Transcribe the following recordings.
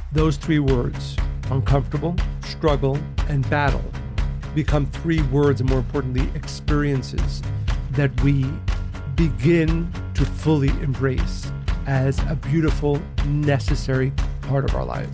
Those three words, uncomfortable, struggle, and battle, become three words, and more importantly, experiences that we begin to fully embrace as a beautiful, necessary part of our lives.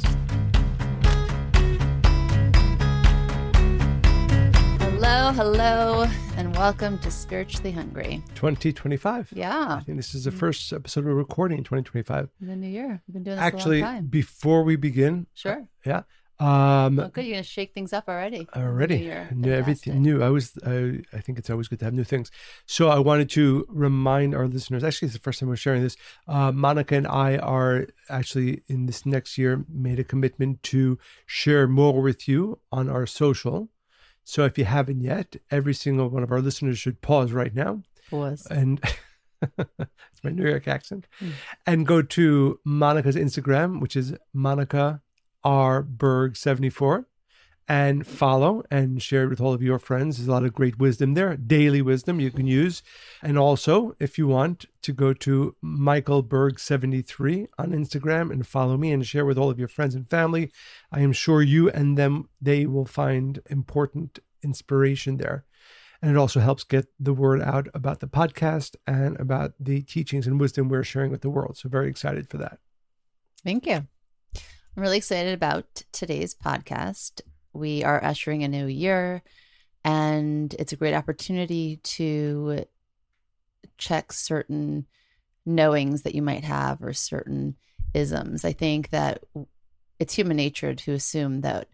Hello, and welcome to Spiritually Hungry. 2025. Yeah. I think this is the first episode we're recording in 2025. In the new year. We've been doing this Actually, a long time. before we begin. Sure. Yeah. Oh, good. You're going to shake things up already. Everything new. I think it's always good to have new things. So I wanted to remind our listeners, actually it's the first time we're sharing this, Monica and I are actually in this next year made a commitment to share more with you on our social. So if you haven't yet, every single one of our listeners should pause right now. Pause. And it's my New York accent. And go to Monica's Instagram, which is Monica R. Berg 74, and follow and share it with all of your friends. There's a lot of great wisdom there, daily wisdom you can use. And also, if you want to go to Michael Berg 73 on Instagram and follow me and share with all of your friends and family, I am sure you and them, they will find important inspiration there. And it also helps get the word out about the podcast and about the teachings and wisdom we're sharing with the world. So very excited for that. Thank you. I'm really excited about today's podcast. We are ushering a new year, and it's a great opportunity to check certain knowings that you might have or certain isms. I think that it's human nature to assume that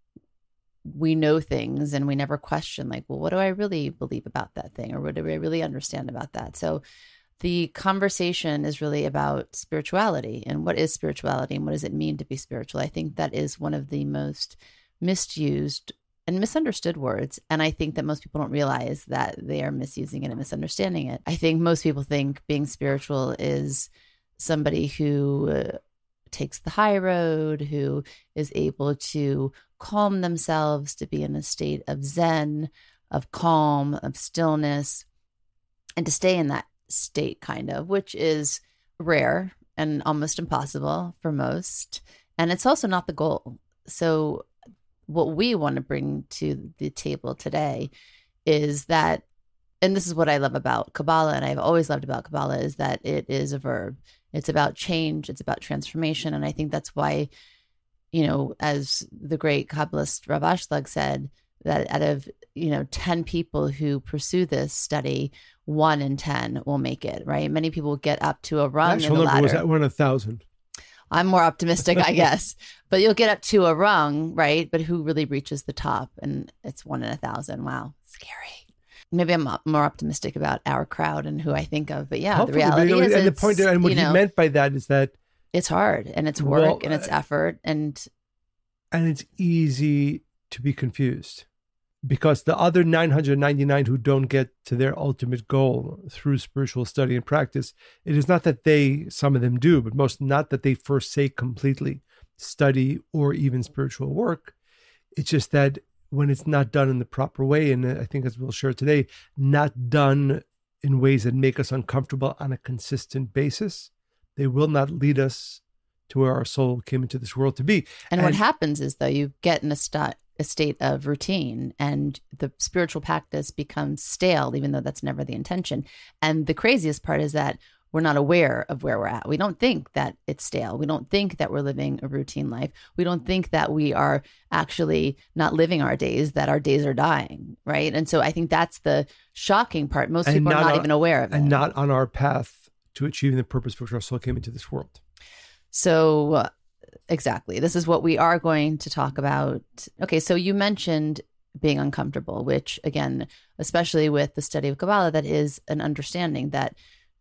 we know things and we never question, like, well, what do I really believe about that thing? Or what do I really understand about that? So the conversation is really about spirituality and what is spirituality and what does it mean to be spiritual? I think that is one of the most misused and misunderstood words. And I think that most people don't realize that they are misusing it and misunderstanding it. I think most people think being spiritual is somebody who takes the high road, who is able to calm themselves, to be in a state of zen, of calm, of stillness, and to stay in that state kind of, which is rare and almost impossible for most. And it's also not the goal. So what we want to bring to the table today is that, and this is what I love about Kabbalah, and I've always loved about Kabbalah, is that it is a verb. It's about change. It's about transformation. And I think that's why, you know, as the great Kabbalist Rav Ashlag said, that out of, 10 people who pursue this study, 1 in 10 will make it, right? Many people get up to a rung in the ladder. Was that 1 in 1,000? I'm more optimistic, I guess. But you'll get up to a rung, right? But who really reaches the top? And it's 1 in 1,000. Wow, scary. Maybe I'm more optimistic about our crowd and who I think of. But yeah, hopefully, the reality is, and the point, and what he meant by that is that it's hard and it's work and it's effort and it's easy to be confused. Because the other 999 who don't get to their ultimate goal through spiritual study and practice, it is not that some of them do, but not that they forsake completely study or even spiritual work. It's just that when it's not done in the proper way, and I think as we'll share today, not done in ways that make us uncomfortable on a consistent basis, they will not lead us to where our soul came into this world to be. And what happens is, though, you get in a state of routine and the spiritual practice becomes stale, even though that's never the intention. And the craziest part is that we're not aware of where we're at. We don't think that it's stale. We don't think that we're living a routine life. We don't think that we are actually not living our days, that our days are dying, right? And so I think that's the shocking part. Most people are not even aware of it. And not on our path to achieving the purpose for which our soul came into this world. So exactly. This is what we are going to talk about. Okay, so you mentioned being uncomfortable, which again, especially with the study of Kabbalah, that is an understanding that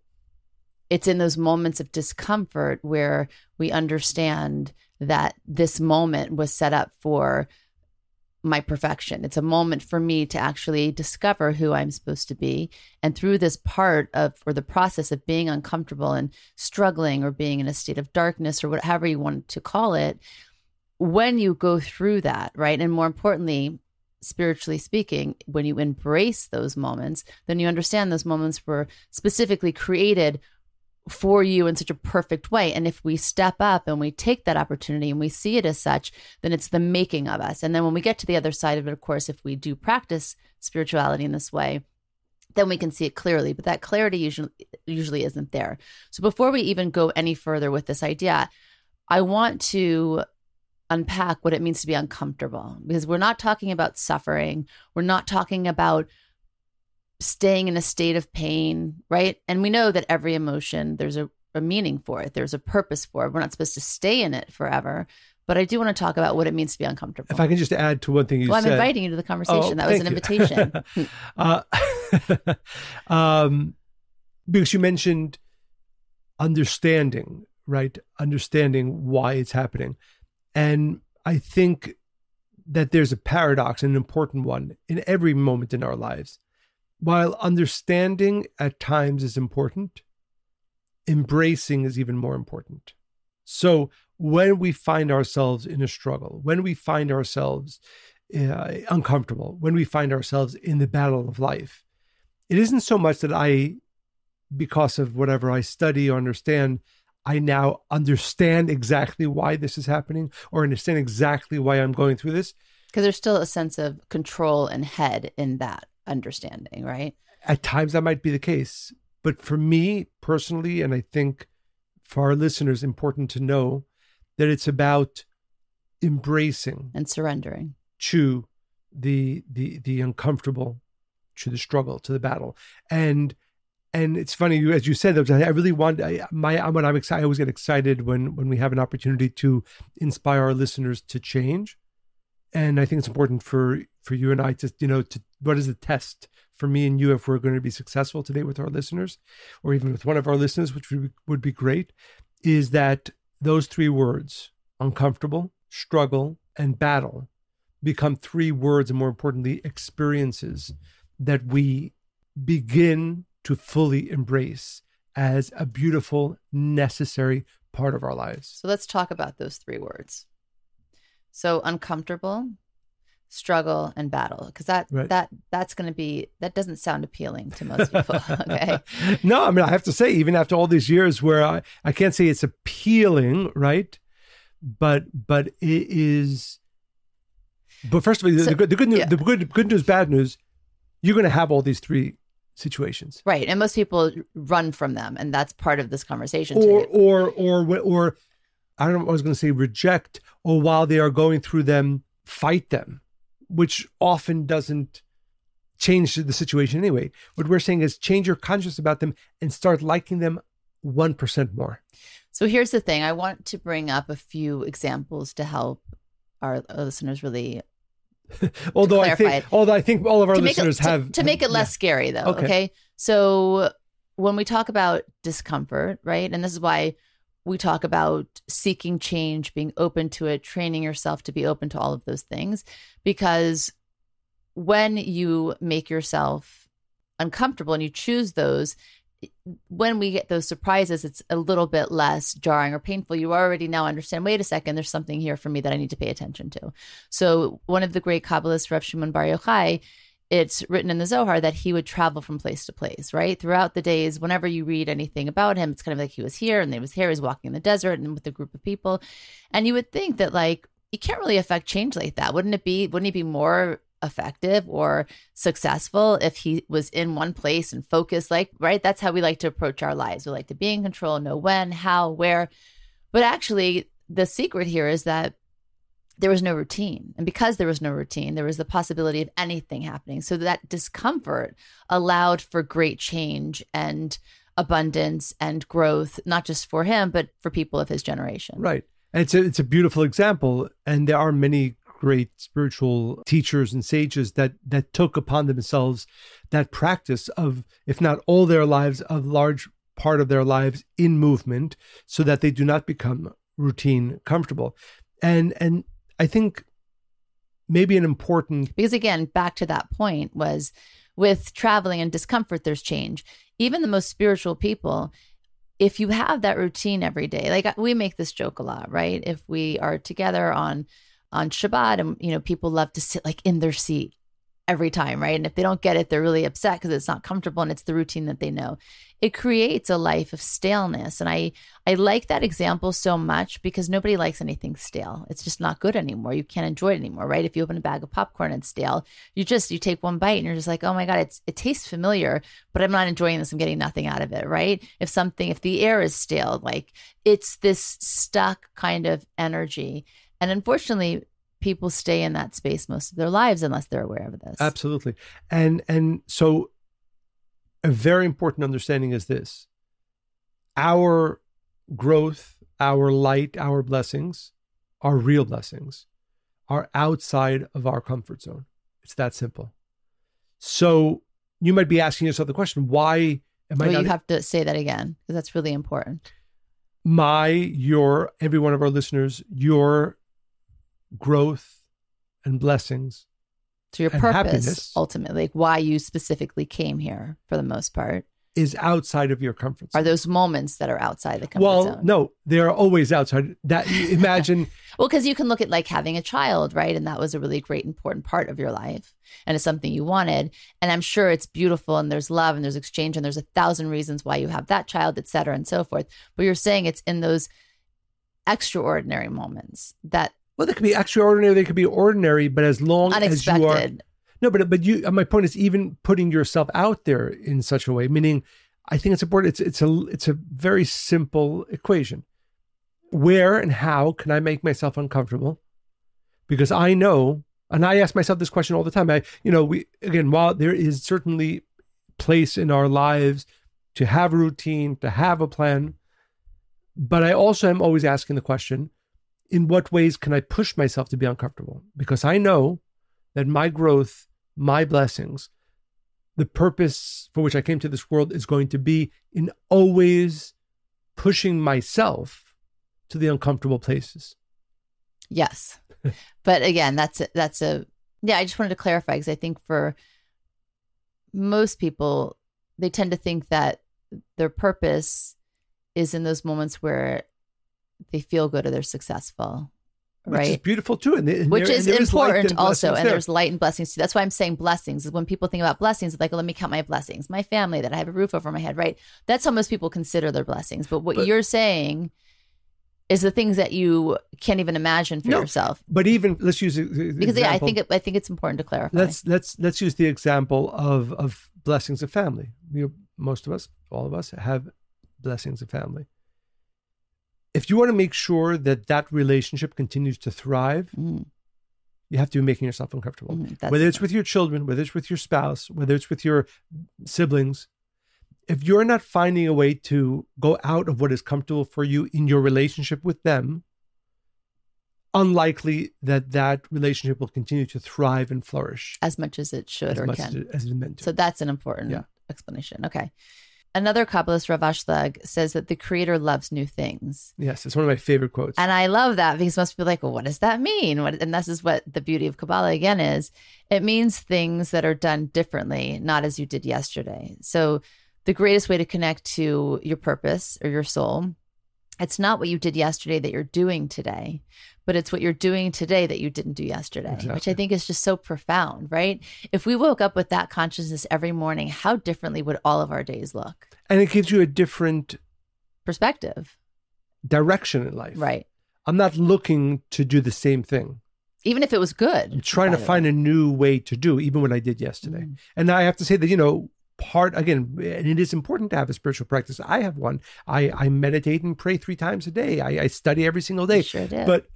it's in those moments of discomfort where we understand that this moment was set up for my perfection. It's a moment for me to actually discover who I'm supposed to be. And through this part of, or the process of being uncomfortable and struggling or being in a state of darkness or whatever you want to call it, when you go through that, right? And more importantly, spiritually speaking, when you embrace those moments, then you understand those moments were specifically created for you in such a perfect way. And if we step up and we take that opportunity and we see it as such, then it's the making of us. And then when we get to the other side of it, of course, if we do practice spirituality in this way, then we can see it clearly. But that clarity usually isn't there. So before we even go any further with this idea, I want to unpack what it means to be uncomfortable, because we're not talking about suffering. We're not talking about staying in a state of pain, right? And we know that every emotion, there's a meaning for it. There's a purpose for it. We're not supposed to stay in it forever. But I do want to talk about what it means to be uncomfortable. If I can just add to one thing you said. Well, I'm inviting you to the conversation. That was an invitation. Because you mentioned understanding, right? Understanding why it's happening. And I think that there's a paradox, an important one, in every moment in our lives. While understanding at times is important, embracing is even more important. So when we find ourselves in a struggle, when we find ourselves uncomfortable, when we find ourselves in the battle of life, it isn't so much that because of whatever I study or understand, I now understand exactly why this is happening or understand exactly why I'm going through this. Because there's still a sense of control and head in that understanding, right? At times that might be the case. But for me personally, and I think for our listeners, important to know that it's about embracing and surrendering to the uncomfortable, to the struggle, to the battle. And it's funny, as you said, I really want when I'm excited, I always get excited when we have an opportunity to inspire our listeners to change. And I think it's important for you and I to what is the test for me and you if we're going to be successful today with our listeners, or even with one of our listeners, which would be great, is that those three words, uncomfortable, struggle, and battle, become three words, and more importantly, experiences that we begin to fully embrace as a beautiful, necessary part of our lives. So let's talk about those three words. So uncomfortable, struggle, and battle, because that's going to be, that doesn't sound appealing to most people. Okay. No, I mean, I have to say, even after all these years where I can't say it's appealing, right? But it is. But first of all, the good news, the good news, bad news, you're going to have all these three situations, right? And most people run from them, and that's part of this conversation. Or I don't know, I was going to say reject, or while they are going through them, fight them, which often doesn't change the situation anyway. What we're saying is change your consciousness about them and start liking them 1% more. So here's the thing. I want to bring up a few examples to help our listeners really although I think all of our listeners have to make it less scary though. Okay. So when we talk about discomfort, right? And this is why we talk about seeking change, being open to it, training yourself to be open to all of those things, because when you make yourself uncomfortable and you choose those, when we get those surprises, it's a little bit less jarring or painful. You already now understand, wait a second, there's something here for me that I need to pay attention to. So one of the great Kabbalists, Rav Shimon Bar Yochai, it's written in the Zohar that he would travel from place to place, right? Throughout the days, whenever you read anything about him, it's kind of like he was here and he was here, he's walking in the desert and with a group of people. And you would think that like, you can't really affect change like that. Wouldn't he be more effective or successful if he was in one place and focused, like, right? That's how we like to approach our lives. We like to be in control, know when, how, where. But actually, the secret here is that there was no routine. And because there was no routine, there was the possibility of anything happening. So that discomfort allowed for great change and abundance and growth, not just for him, but for people of his generation. Right. And it's a beautiful example. And there are many great spiritual teachers and sages that took upon themselves that practice of, if not all their lives, a large part of their lives in movement, so that they do not become routine comfortable. And I think maybe an important... Because again, back to that point was with traveling and discomfort, there's change. Even the most spiritual people, if you have that routine every day, like we make this joke a lot, right? If we are together on Shabbat and, people love to sit like in their seat every time, right? And if they don't get it, they're really upset because it's not comfortable and it's the routine that they know. It creates a life of staleness. And I like that example so much because nobody likes anything stale. It's just not good anymore. You can't enjoy it anymore, right? If you open a bag of popcorn and it's stale, you take one bite and you're just like, oh my God, it tastes familiar, but I'm not enjoying this. I'm getting nothing out of it, right? If the air is stale, like it's this stuck kind of energy. And unfortunately, people stay in that space most of their lives unless they're aware of this. Absolutely. And so a very important understanding is this: our growth, our light, our blessings, our real blessings are outside of our comfort zone. It's that simple. So you might be asking yourself the question, why am I not... You have to say that again, because that's really important. Every one of our listeners, your growth and blessings, so your purpose, ultimately, like why you specifically came here for the most part, is outside of your comfort zone. Are those moments that are outside the comfort zone? No, they're always outside. That imagine. Well, because you can look at like having a child, right? And that was a really great, important part of your life. And it's something you wanted. And I'm sure it's beautiful and there's love and there's exchange and there's 1,000 reasons why you have that child, et cetera, and so forth. But you're saying it's in those extraordinary moments that... Well, they could be extraordinary, they could be ordinary, but as long unexpected. As you are... No, but you. My point is even putting yourself out there in such a way. Meaning, I think it's important. It's a very simple equation. Where and how can I make myself uncomfortable? Because I know, and I ask myself this question all the time. While there is certainly place in our lives to have a routine, to have a plan, but I also am always asking the question: in what ways can I push myself to be uncomfortable? Because I know that my growth, my blessings, the purpose for which I came to this world is going to be in always pushing myself to the uncomfortable places. Yes. But again, I just wanted to clarify because I think for most people, they tend to think that their purpose is in those moments where they feel good or they're successful. Right. Which is beautiful too. Which is important also. And there's light and blessings too. That's why I'm saying blessings is when people think about blessings, it's like, let me count my blessings, my family, that I have a roof over my head, right? That's how most people consider their blessings. But what you're saying is the things that you can't even imagine for yourself. But even let's use because I think it's important to clarify. Let's use the example of blessings of family. Most of us, all of us, have blessings of family. If you want to make sure that relationship continues to thrive, you have to be making yourself uncomfortable. Whether it's with your children, whether it's with your spouse, whether it's with your siblings. If you're not finding a way to go out of what is comfortable for you in your relationship with them, unlikely that relationship will continue to thrive and flourish. As much as it should or can. As it's meant to. So that's an important explanation. Okay. Another Kabbalist, Rav Ashlag, says that the Creator loves new things. Yes, it's one of my favorite quotes. And I love that because most people are like, well, what does that mean? And this is what the beauty of Kabbalah, again, is. It means things that are done differently, not as you did yesterday. So the greatest way to connect to your purpose or your soul, it's not what you did yesterday that you're doing today, but it's what you're doing today that you didn't do yesterday, exactly. Which I think is just so profound, right? If we woke up with that consciousness every morning, how differently would all of our days look? And it gives you a different perspective, direction in life. Right. I'm not looking to do the same thing. Even if it was good. I'm trying to find a new way to do, even what I did yesterday. Mm. And I have to say that, and it is important to have a spiritual practice. I have one. I meditate and pray 3 times a day. I study every single day. You sure do. But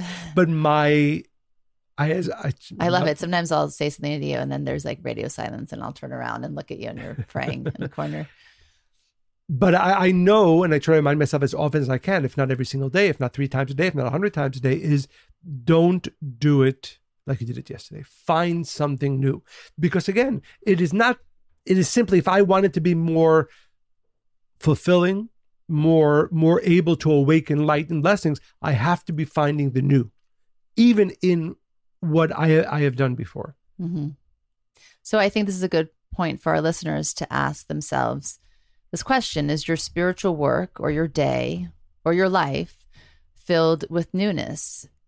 I love it. Sometimes I'll say something to you and then there's like radio silence and I'll turn around and look at you and you're praying in the corner. But I know, and I try to remind myself as often as I can, if not every single day, if not 3 times a day, if not 100 times a day, is don't do it like you did it yesterday. Find something new. Because again, it is simply, if I wanted to be more fulfilling, more able to awaken light and blessings, I have to be finding the new, even in what I have done before. Mm-hmm. So I think this is a good point for our listeners to ask themselves this question: is your spiritual work or your day or your life filled with newness?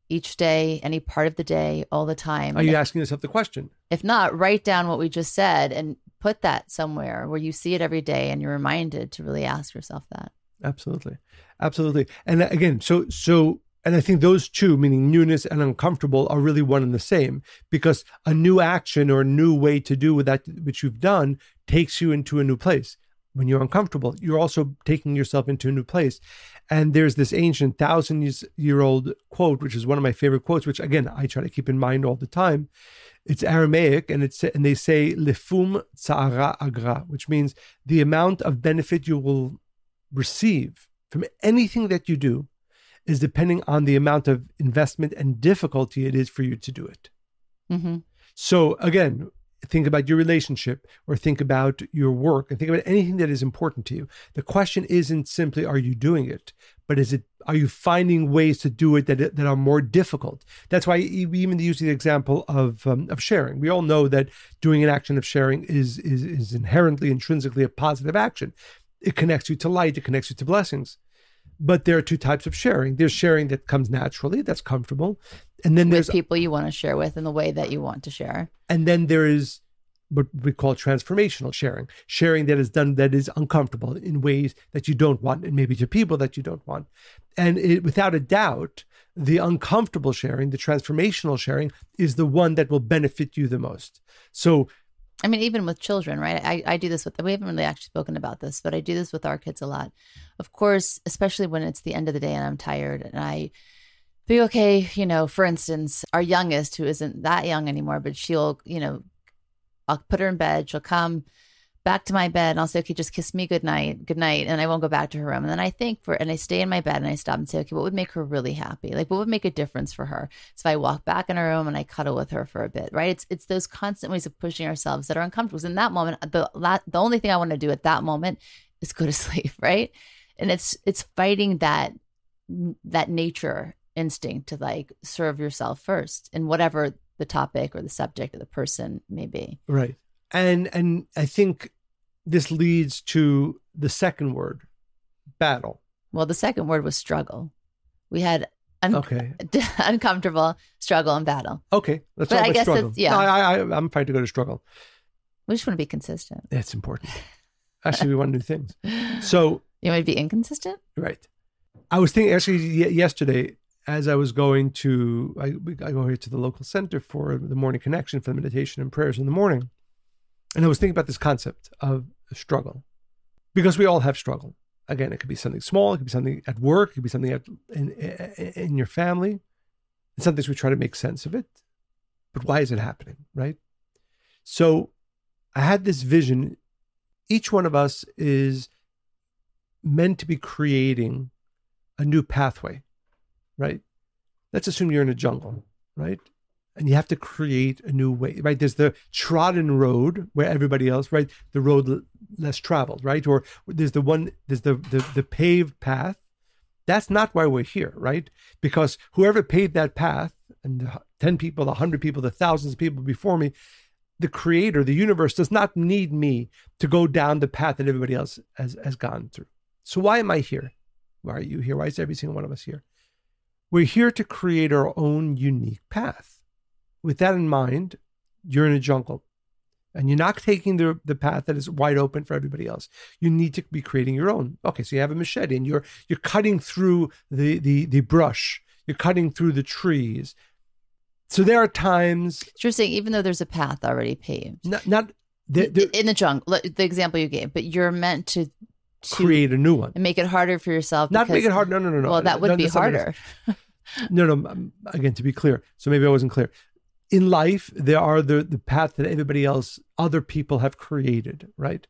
each day, any part of the day, all the time. Are you asking yourself the question? If not, write down what we just said and put that somewhere where you see it every day and you're reminded to really ask yourself that. Absolutely. Absolutely. And again, and I think those two, meaning newness and uncomfortable, are really one and the same, because a new action or a new way to do that which you've done takes you into a new place. When you're uncomfortable, you're also taking yourself into a new place. And there's this ancient 1,000-year-old quote, which is one of my favorite quotes, which again, I try to keep in mind all the time. It's Aramaic, and they say, Lefum tsa'ara agra, which means the amount of benefit you will receive from anything that you do is depending on the amount of investment and difficulty it is for you to do it. Mm-hmm. So again, think about your relationship, or think about your work, and think about anything that is important to you. The question isn't simply, are you doing it? But are you finding ways to do it that are more difficult? That's why we even use the example of sharing. We all know that doing an action of sharing is inherently, intrinsically a positive action. It connects you to light, it connects you to blessings. But there are two types of sharing. There's sharing that comes naturally, that's comfortable. And then there's people you want to share with in the way that you want to share. And then there is what we call transformational sharing that is done that is uncomfortable in ways that you don't want, and maybe to people that you don't want. And without a doubt, the uncomfortable sharing, the transformational sharing, is the one that will benefit you the most. So, I mean, even with children, right? I do this we haven't really actually spoken about this, but I do this with our kids a lot. Of course, especially when it's the end of the day and I'm tired and I be okay, for instance, our youngest, who isn't that young anymore, but she'll, I'll put her in bed. She'll come back to my bed and I'll say, okay, just kiss me good night. And I won't go back to her room. And then I I stay in my bed and I stop and say, okay, what would make her really happy? Like, what would make a difference for her? So if I walk back in her room and I cuddle with her for a bit, right? It's those constant ways of pushing ourselves that are uncomfortable. In that moment, the only thing I want to do at that moment is go to sleep, right? And it's fighting that nature instinct to like serve yourself first in whatever the topic or the subject or the person may be. Right. And I think this leads to the second word, battle. Well, the second word was struggle. We had uncomfortable, struggle, and battle. Okay. Let's talk about struggle. Yeah. No, I'm fine to go to struggle. We just want to be consistent. It's important. Actually, we want to do things. So you want to be inconsistent? Right. I was thinking actually yesterday, as I was going to, I go here to the local center for the morning connection for the meditation and prayers in the morning. And I was thinking about this concept of struggle, because we all have struggle. Again, it could be something small. It could be something at work. It could be something in your family. And sometimes we try to make sense of it. But why is it happening, right? So I had this vision. Each one of us is meant to be creating a new pathway, right? Let's assume you're in a jungle, right? And you have to create a new way, right? There's the trodden road where everybody else, right? The road less traveled, right? Or there's the paved path. That's not why we're here, right? Because whoever paved that path, and the 10 people, the 100 people, the thousands of people before me, the creator, the universe does not need me to go down the path that everybody else has gone through. So why am I here? Why are you here? Why is every single one of us here? We're here to create our own unique path. With that in mind, you're in a jungle and you're not taking the path that is wide open for everybody else. You need to be creating your own. Okay, so you have a machete and you're cutting through the brush. You're cutting through the trees. So there are times. So you're saying even though there's a path already paved, not in the jungle, the example you gave, but you're meant to create a new one and make it harder for yourself. Not make it hard. No. Well, that would be harder. No. Again, to be clear, so maybe I wasn't clear. In life, there are the path that everybody else, other people have created, right?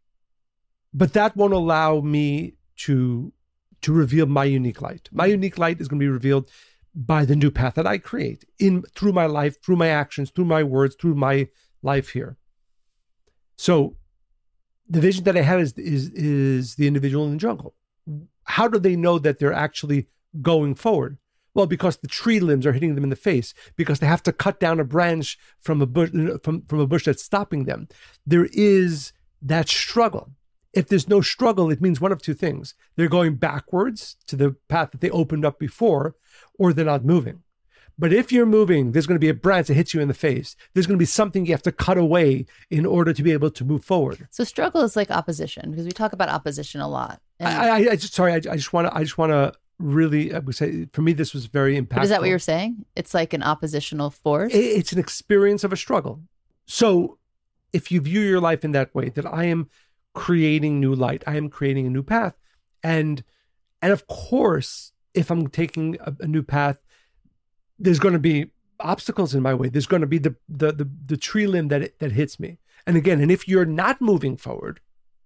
But that won't allow me to reveal my unique light. My unique light is going to be revealed by the new path that I create through my life, through my actions, through my words, through my life here. So the vision that I had is the individual in the jungle. How do they know that they're actually going forward? Well, because the tree limbs are hitting them in the face, because they have to cut down a branch from a bush from a bush that's stopping them. There is that struggle. If there's no struggle, it means one of two things. They're going backwards to the path that they opened up before, or they're not moving. But if you're moving, there's going to be a branch that hits you in the face. There's going to be something you have to cut away in order to be able to move forward. So struggle is like opposition, because we talk about opposition a lot. And I just want to really, I would say, for me, this was very impactful. but is that what you're saying? It's like an oppositional force? It's an experience of a struggle. So if you view your life in that way, that I am creating new light, I am creating a new path. And of course, if I'm taking a new path, there's going to be obstacles in my way. There's going to be the tree limb that hits me. And again, and if you're not moving forward,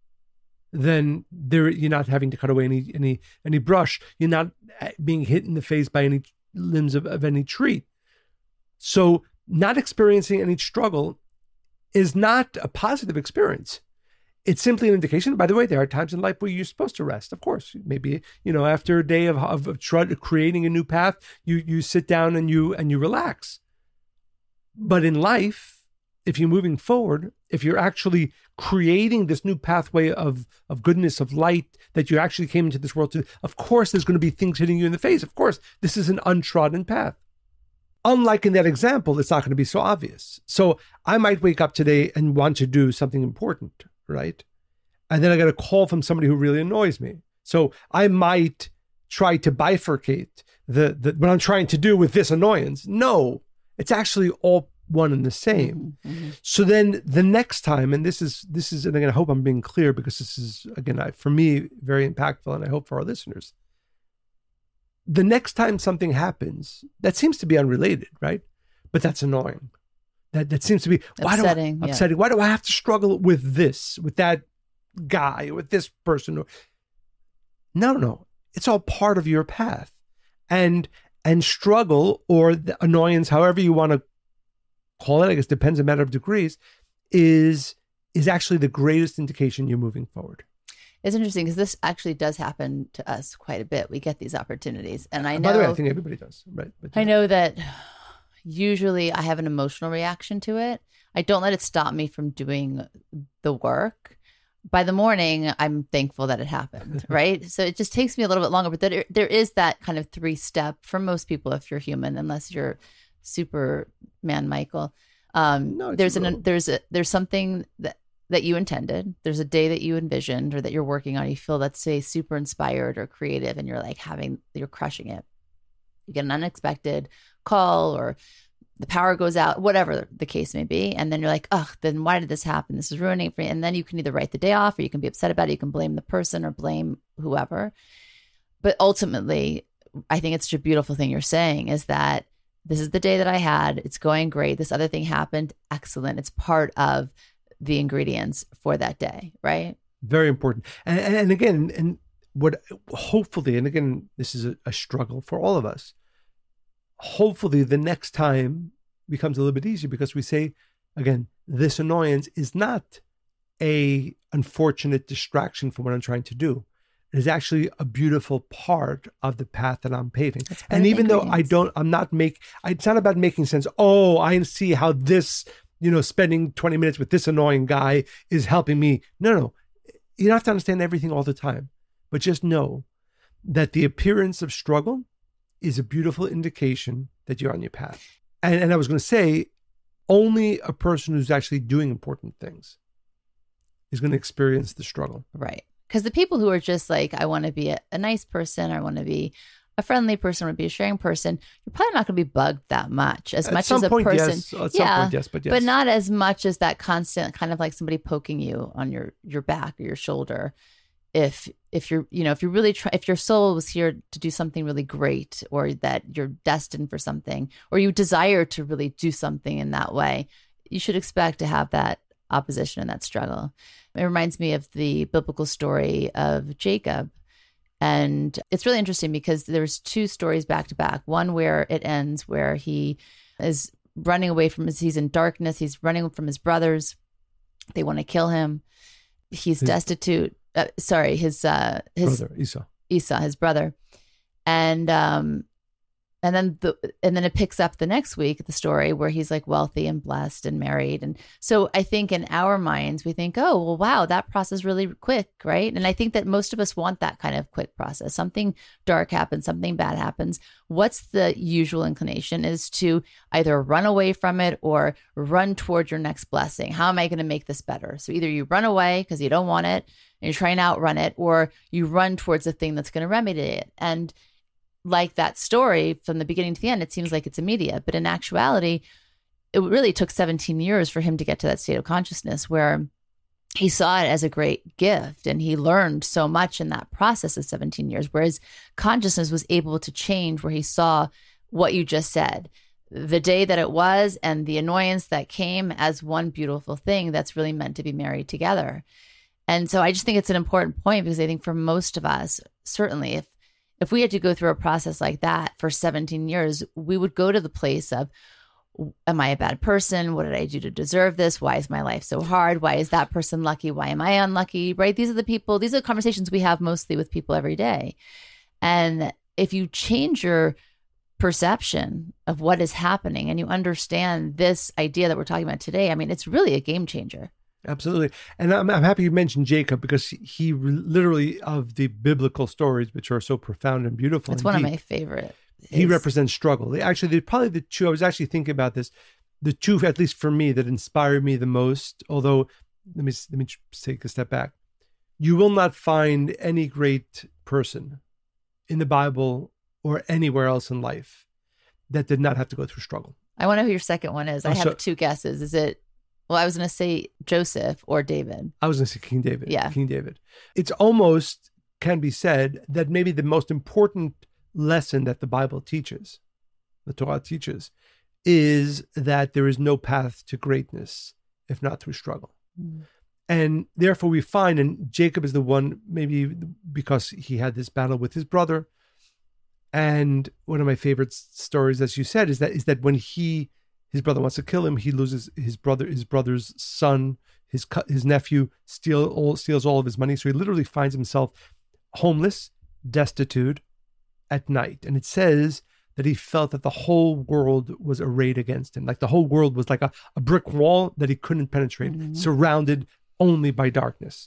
then you're not having to cut away any brush. You're not being hit in the face by any limbs of any tree. So not experiencing any struggle is not a positive experience. It's simply an indication. By the way, there are times in life where you're supposed to rest. Of course, maybe, after a day of creating a new path, you sit down and you relax. But in life, if you're moving forward, if you're actually creating this new pathway of goodness, of light that you actually came into this world to, of course, there's going to be things hitting you in the face. Of course, this is an untrodden path. Unlike in that example, it's not going to be so obvious. So I might wake up today and want to do something important, right? And then I got a call from somebody who really annoys me. So I might try to bifurcate what I'm trying to do with this annoyance. No, it's actually all one and the same. Mm-hmm. So then the next time, and this is, and again, I hope I'm being clear, because this is, again, for me, very impactful, and I hope for our listeners. The next time something happens that seems to be unrelated, right? But that's annoying. That seems to be upsetting. Why do I have to struggle with this, with that guy, with this person? No. It's all part of your path. And struggle, or the annoyance, however you want to call it, I guess depends a matter of degrees, is actually the greatest indication you're moving forward. It's interesting because this actually does happen to us quite a bit. We get these opportunities. And I know, by the way, I think everybody does, right? But, I know that usually I have an emotional reaction to it. I don't let it stop me from doing the work. By the morning, I'm thankful that it happened, right? So it just takes me a little bit longer. But there is that kind of 3-step for most people, if you're human, unless you're Superman Michael. No, there's something that you intended. There's a day that you envisioned or that you're working on. You feel, let's say, super inspired or creative, and you're like you're crushing it. You get an unexpected call, or the power goes out, whatever the case may be. And then you're like, then why did this happen? This is ruining it for you. And then you can either write the day off, or you can be upset about it. You can blame the person or blame whoever. But ultimately, I think it's such a beautiful thing you're saying, is that this is the day that I had. It's going great. This other thing happened. Excellent. It's part of the ingredients for that day, right? Very important. And again, and what hopefully, and again, this is a struggle for all of us. Hopefully the next time becomes a little bit easier, because we say, again, this annoyance is not a unfortunate distraction from what I'm trying to do. It is actually a beautiful part of the path that I'm paving. And even though it's not about making sense. Oh, I see how this, spending 20 minutes with this annoying guy is helping me. No. You don't have to understand everything all the time, but just know that the appearance of struggle is a beautiful indication that you're on your path. And I was going to say, only a person who's actually doing important things is going to experience the struggle. Right. Because the people who are just like, I want to be a nice person, I want to be a friendly person, I want to be a sharing person, you're probably not going to be bugged that much. At some point, yes, but not as much as that constant kind of like somebody poking you on your back or your shoulder. If you're, if you're really if your soul was here to do something really great, or that you're destined for something, or you desire to really do something in that way, you should expect to have that opposition and that struggle. It reminds me of the biblical story of Jacob. And it's really interesting because there's 2 stories back to back. One where it ends, where he is running away he's in darkness. He's running from his brothers. They want to kill him. He's destitute. His brother, Esau, his brother. And And then it picks up the next week, the story where he's like wealthy and blessed and married. And so I think in our minds, we think, oh, well, wow, that process is really quick, right? And I think that most of us want that kind of quick process. Something dark happens, something bad happens. What's the usual inclination is to either run away from it or run toward your next blessing. How am I going to make this better? So either you run away because you don't want it and you're trying to outrun it, or you run towards the thing that's going to remedy it. And like that story from the beginning to the end, it seems like it's immediate, but in actuality, it really took 17 years for him to get to that state of consciousness where he saw it as a great gift and he learned so much in that process of 17 years, whereas consciousness was able to change where he saw what you just said, the day that it was and the annoyance that came as one beautiful thing that's really meant to be married together. And so I just think it's an important point because I think for most of us, certainly if we had to go through a process like that for 17 years, we would go to the place of, am I a bad person? What did I do to deserve this? Why is my life so hard? Why is that person lucky? Why am I unlucky? Right? These are the conversations we have mostly with people every day. And if you change your perception of what is happening and you understand this idea that we're talking about today, I mean, it's really a game changer. Absolutely. And I'm happy you mentioned Jacob because he literally, of the biblical stories, which are so profound and beautiful. It's one of my favorite. He represents struggle. Actually, probably the two, I was actually thinking about this, the two, at least for me, that inspired me the most, although let me take a step back. You will not find any great person in the Bible or anywhere else in life that did not have to go through struggle. I want to know who your second one is. I have two guesses. Is it, well, I was going to say Joseph or David. I was going to say King David. Yeah. King David. It's almost can be said that maybe the most important lesson that the Bible teaches, the Torah teaches, is that there is no path to greatness if not through struggle. Mm. And therefore we find, and Jacob is the one, maybe because he had this battle with his brother. And one of my favorite stories, as you said, is that when his brother wants to kill him, he loses his brother's son, his nephew steals all of his money. So he literally finds himself homeless, destitute at night. And it says that he felt that the whole world was arrayed against him. Like the whole world was like a brick wall that he couldn't penetrate, mm-hmm. surrounded only by darkness.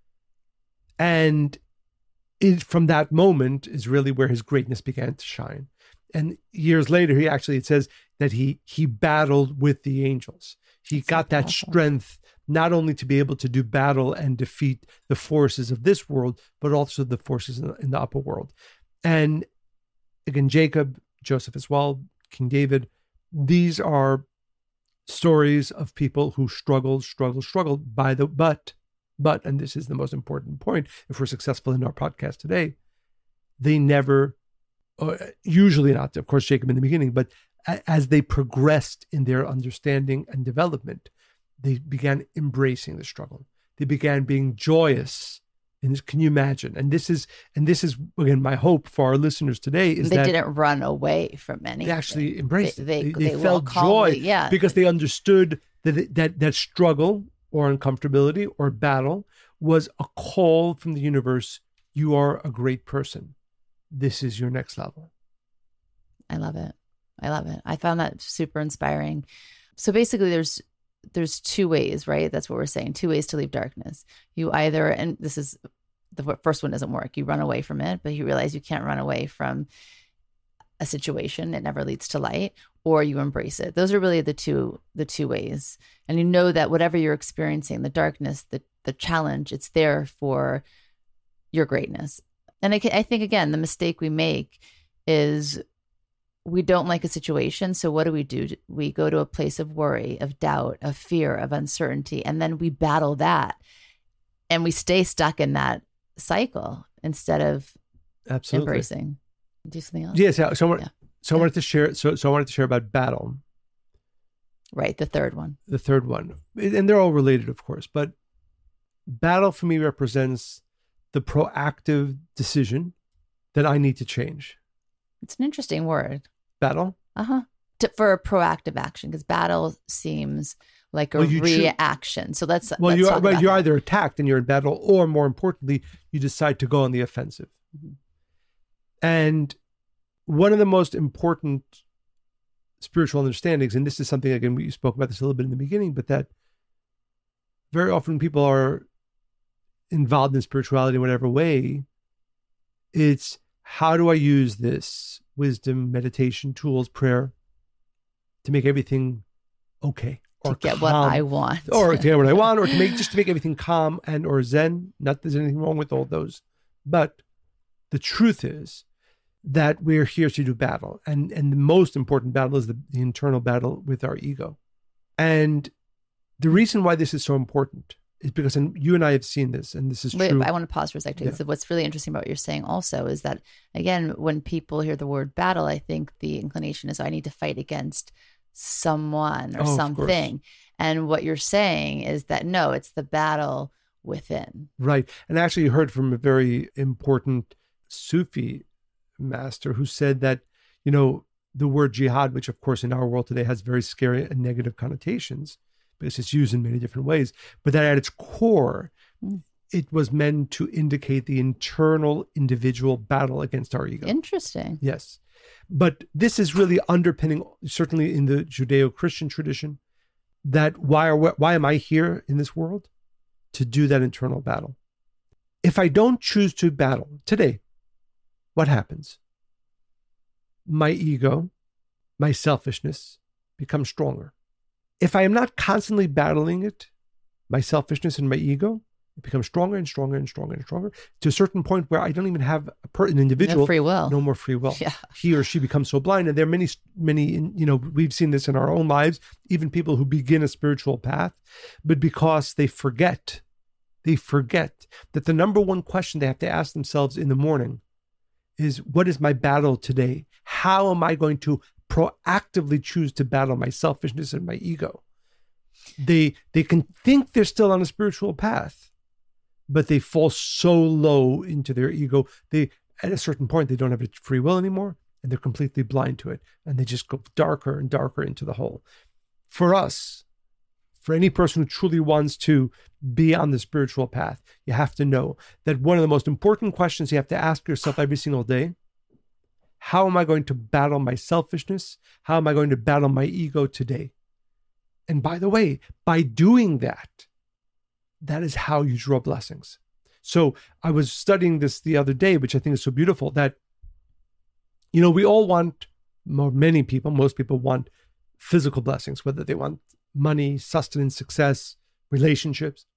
And from that moment is really where his greatness began to shine. And years later, it says that he battled with the angels. He got that strength not only to be able to do battle and defeat the forces of this world, but also the forces in the upper world. And again, Jacob, Joseph as well, King David, these are stories of people who struggled but, and this is the most important point, if we're successful in our podcast today, they never, usually not, of course, Jacob in the beginning, but as they progressed in their understanding and development, they began embracing the struggle. They began being joyous. And can you imagine? And this is again, my hope for our listeners today is that they didn't run away from anything. They actually embraced it. They felt calmly, joy because they understood that struggle or uncomfortability or battle was a call from the universe. You are a great person. This is your next level. I love it. I found that super inspiring. So basically there's two ways, right? That's what we're saying. Two ways to leave darkness. You either, and this is the first one doesn't work. You run away from it, but you realize you can't run away from a situation. It never leads to light, or you embrace it. Those are really the two ways. And you know that whatever you're experiencing, the darkness, the challenge, it's there for your greatness. And I think, again, the mistake we make is we don't like a situation. So what do? We go to a place of worry, of doubt, of fear, of uncertainty, and then we battle that. And we stay stuck in that cycle instead of embracing. Do something else? Yes. Yeah, so I wanted to share. So I wanted to share about battle. Right. The third one. And they're all related, of course. But battle for me represents the proactive decision that I need to change. It's an interesting word. Battle? For a proactive action, because battle seems like a reaction. So let's you're either attacked and you're in battle, or more importantly, you decide to go on the offensive. Mm-hmm. And one of the most important spiritual understandings, and this is something, again, we spoke about this a little bit in the beginning, but that very often people are involved in spirituality in whatever way, it's how do I use this wisdom, meditation, tools, prayer to make everything okay, or to get calm, what I want, or to get what I want, or to make everything calm and or zen. Not that there's anything wrong with all those, but the truth is that we're here to do battle, and the most important battle is the internal battle with our ego. And the reason why this is so important is because, and you and I have seen this, and this is true. I want to pause for a second. Yeah. So what's really interesting about what you're saying also is that, again, when people hear the word battle, I think the inclination is I need to fight against someone or something. And what you're saying is that, no, it's the battle within. Right. And I actually heard from a very important Sufi master who said that, the word jihad, which of course in our world today has very scary and negative connotations, because it's used in many different ways, but that at its core, it was meant to indicate the internal individual battle against our ego. Interesting. Yes. But this is really underpinning, certainly in the Judeo-Christian tradition, that why am I here in this world? To do that internal battle. If I don't choose to battle today, what happens? My ego, my selfishness becomes stronger. If I am not constantly battling it, my selfishness and my ego, it becomes stronger and stronger and stronger and stronger to a certain point where I don't even have an individual, no free will. No more free will. Yeah. He or she becomes so blind. And there are many, we've seen this in our own lives, even people who begin a spiritual path, but because they forget that the number one question they have to ask themselves in the morning is, what is my battle today? How am I going to proactively choose to battle my selfishness and my ego? They can think they're still on a spiritual path, but they fall so low into their ego. At a certain point, they don't have free will anymore, and they're completely blind to it. And they just go darker and darker into the hole. For us, for any person who truly wants to be on the spiritual path, you have to know that one of the most important questions you have to ask yourself every single day: how am I going to battle my selfishness? How am I going to battle my ego today? And by the way, by doing that, that is how you draw blessings. So I was studying this the other day, which I think is so beautiful, that, we all want, most people want physical blessings, whether they want money, sustenance, success, relationships.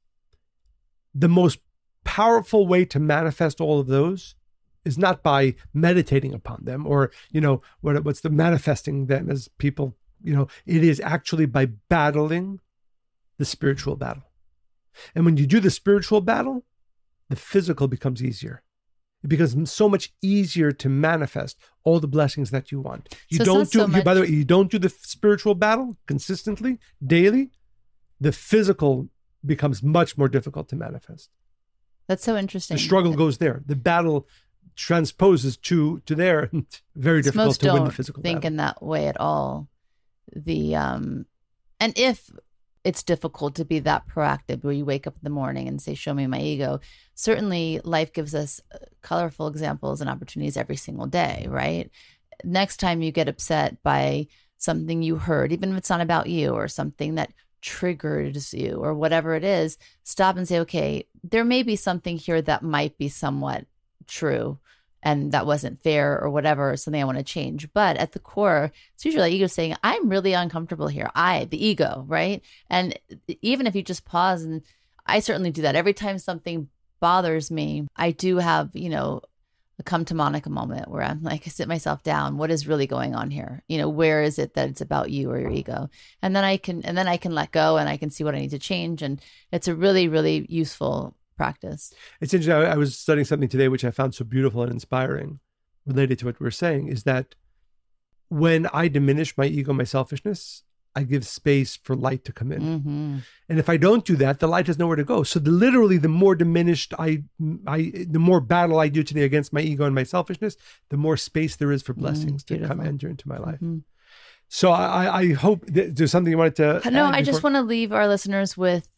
The most powerful way to manifest all of those is not by meditating upon them or, what's the manifesting them as people, it is actually by battling the spiritual battle. And when you do the spiritual battle, the physical becomes easier. It becomes so much easier to manifest all the blessings that you want. By the way, you don't do the spiritual battle consistently, daily, the physical becomes much more difficult to manifest. That's so interesting. The struggle goes there. The battle transposes to there. Very difficult to win the physical battle. Most don't think in that way at all. And if it's difficult to be that proactive where you wake up in the morning and say, show me my ego, certainly life gives us colorful examples and opportunities every single day, right? Next time you get upset by something you heard, even if it's not about you, or something that triggers you or whatever it is, stop and say, okay, there may be something here that might be somewhat true and that wasn't fair or whatever, or something I want to change. But at the core, it's usually like ego saying, I'm really uncomfortable here. The ego, right? And even if you just pause, and I certainly do that every time something bothers me, I do have, a come to Monica moment where I'm like, I sit myself down. What is really going on here? Where is it that it's about you or your ego? And then I can let go and I can see what I need to change. And it's a really, really useful practice. It's interesting. I was studying something today, which I found so beautiful and inspiring related to what we're saying, is that when I diminish my ego, my selfishness, I give space for light to come in. Mm-hmm. And if I don't do that, the light has nowhere to go. So the more diminished the more battle I do today against my ego and my selfishness, the more space there is for blessings to come enter into my life. Mm-hmm. So I hope there's something you wanted to No, I just want to leave our listeners with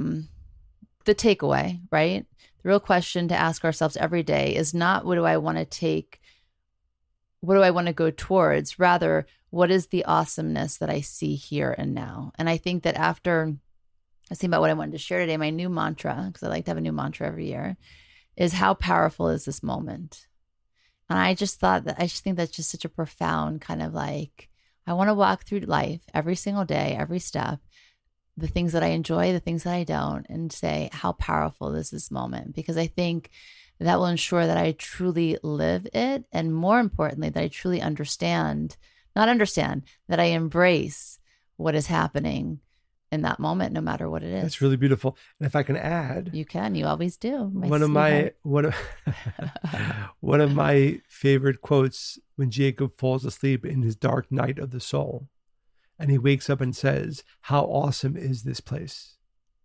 the takeaway, right? The real question to ask ourselves every day is not, what do I want to take what do I want to go towards? Rather, what is the awesomeness that I see here and now? And I think that after I was thinking about what I wanted to share today, my new mantra, because I like to have a new mantra every year, is how powerful is this moment? And I just think that's just such a profound kind of like, I want to walk through life every single day, every step, the things that I enjoy, the things that I don't, and say, how powerful is this moment? Because I think that will ensure that I truly live it. And more importantly, that I truly that I embrace what is happening in that moment, no matter what it is. That's really beautiful. And if I can add, you always do. One of my favorite quotes, when Jacob falls asleep in his dark night of the soul, and he wakes up and says, how awesome is this place?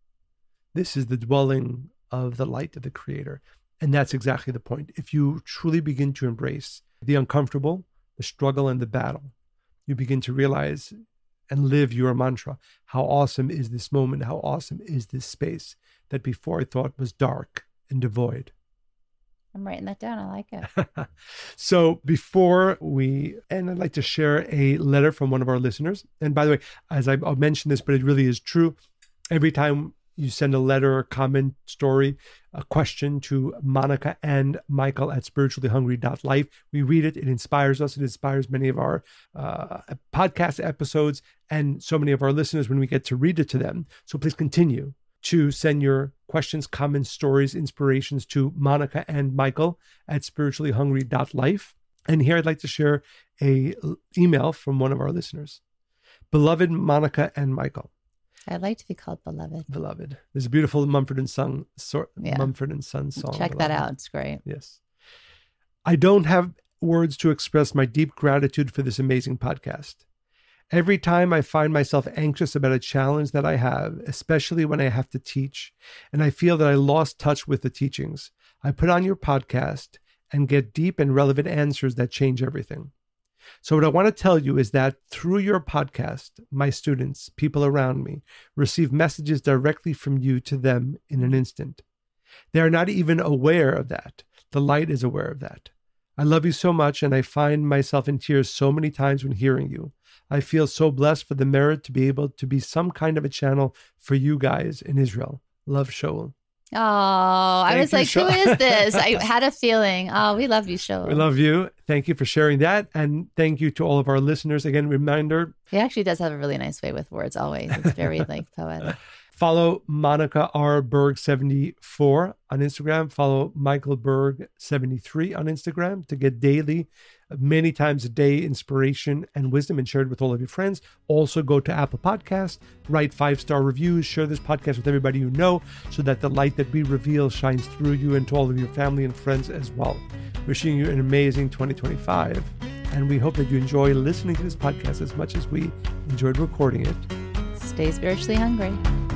This is the dwelling of the light of the Creator. And that's exactly the point. If you truly begin to embrace the uncomfortable, the struggle, and the battle, you begin to realize and live your mantra. How awesome is this moment? How awesome is this space that before I thought was dark and devoid? I'm writing that down. I like it. So before we end, I'd like to share a letter from one of our listeners. And by the way, as I'll mention this, but it really is true. Every time you send a letter, a comment, story, a question to Monica and Michael at spirituallyhungry.life. We read it. It inspires us. It inspires many of our podcast episodes and so many of our listeners when we get to read it to them. So please continue to send your questions, comments, stories, inspirations to Monica and Michael at spirituallyhungry.life. And here I'd like to share a email from one of our listeners. Beloved Monica and Michael. I'd like to be called beloved. Beloved. There's a beautiful Mumford & Sons song. Check that out. It's great. Yes. I don't have words to express my deep gratitude for this amazing podcast. Every time I find myself anxious about a challenge that I have, especially when I have to teach, and I feel that I lost touch with the teachings, I put on your podcast and get deep and relevant answers that change everything. So what I want to tell you is that through your podcast, my students, people around me, receive messages directly from you to them in an instant. They are not even aware of that. The light is aware of that. I love you so much, and I find myself in tears so many times when hearing you. I feel so blessed for the merit to be able to be some kind of a channel for you guys in Israel. Love, Shaul. Oh, I was like, who is this? I had a feeling. Oh, we love you, Shaul. We love you. Thank you for sharing that. And thank you to all of our listeners. Again, reminder. He actually does have a really nice way with words always. It's very poetic. Follow Monica R. Berg 74 on Instagram. Follow Michael Berg 73 on Instagram to get daily, many times a day, inspiration and wisdom, and share it with all of your friends. Also go to Apple Podcasts, write 5-star reviews, share this podcast with everybody you know so that the light that we reveal shines through you and to all of your family and friends as well. Wishing you an amazing 2025. And we hope that you enjoy listening to this podcast as much as we enjoyed recording it. Stay spiritually hungry.